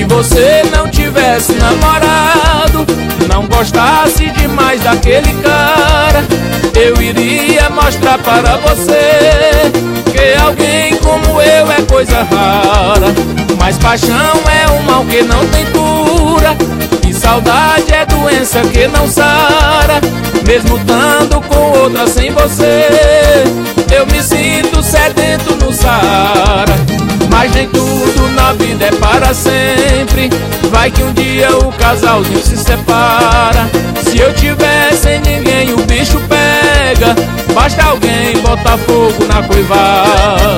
você não tivesse namorado, não gostasse demais daquele cara, eu iria mostrar para você que alguém como eu é coisa rara. Mas paixão é um mal que não tem cura, e saudade é doença que não sara. Mesmo estando com outra sem você, eu me sinto sedento no Saara. Mas nem tudo na vida é para sempre, vai que um dia o casalzinho se separa. Se eu tiver sem ninguém o bicho pega, basta alguém botar fogo na coivara.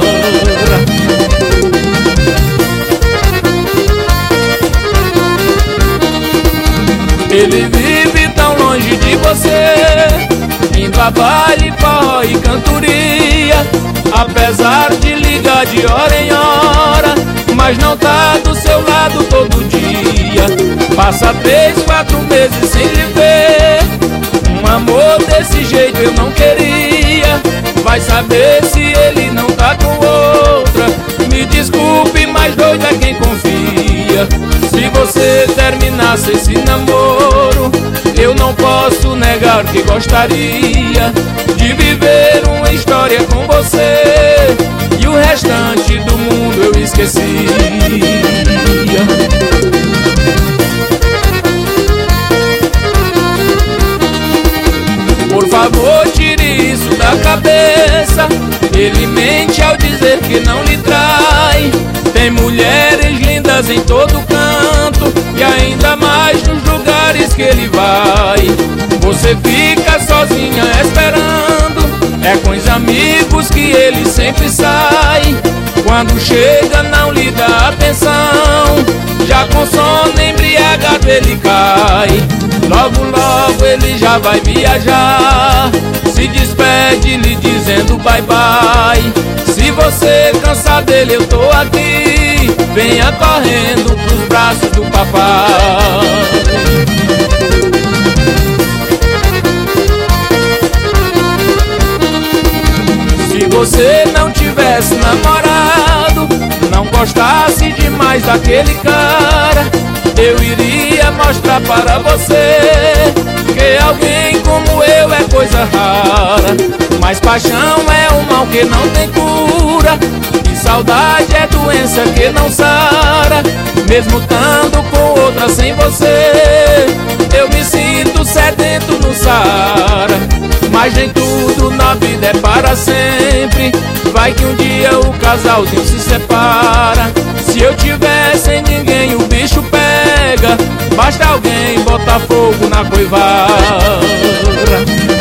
Ele vive tão longe de você, indo a baile, forró e cantoria, apesar de ligar de hora em hora, mas não tá do seu lado todo dia. Passa 3, 4 meses sem lhe ver, um amor desse jeito eu não queria. Vai saber se ele não tá com outra, me desculpe, mas doido é quem confia. Se você terminasse esse namoro, eu não posso negar que gostaria de viver uma história com você, e o restante do mundo eu esquecia. Por favor, tire isso da cabeça, ele mente ao dizer que não lhe trai. Tem mulheres lindas em todo canto, e ainda mais nos lugares que ele vai. Você fica sozinha esperando, é com os amigos que ele sempre sai. Quando chega não lhe dá atenção, já com sono embriagado ele cai. Logo logo ele já vai viajar, se despede lhe dizendo bye bye. Se você cansar dele eu tô aqui, venha correndo pros braços do papai. Se você não tivesse namorado, não gostasse demais daquele cara, eu iria mostrar para você que alguém como eu é coisa rara. Mas paixão é um mal que não tem cura, e saudade é doença que não sara. Mesmo estando com outra sem você, eu me sinto sedento no Saara. Mas nem tudo na vida é para sempre, vai que um dia o casalzinho se separa. Se eu tiver sem ninguém o bicho pega, basta alguém botar fogo na coivara.